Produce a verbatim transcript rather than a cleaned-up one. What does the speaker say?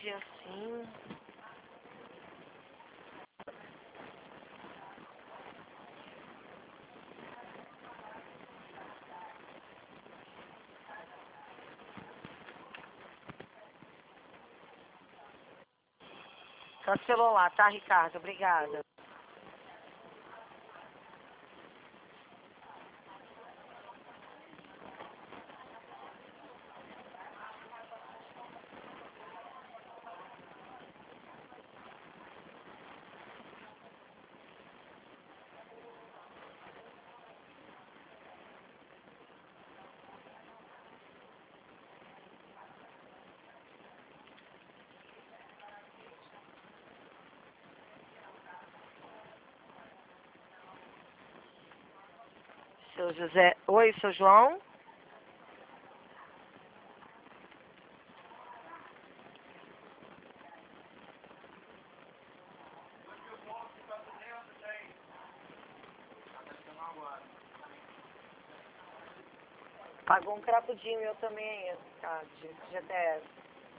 grande assim. Cancelou lá, tá, Ricardo? Obrigada. Seu José. Oi, seu João? Pagou um crapudinho, eu também, Ricardo, de G T S.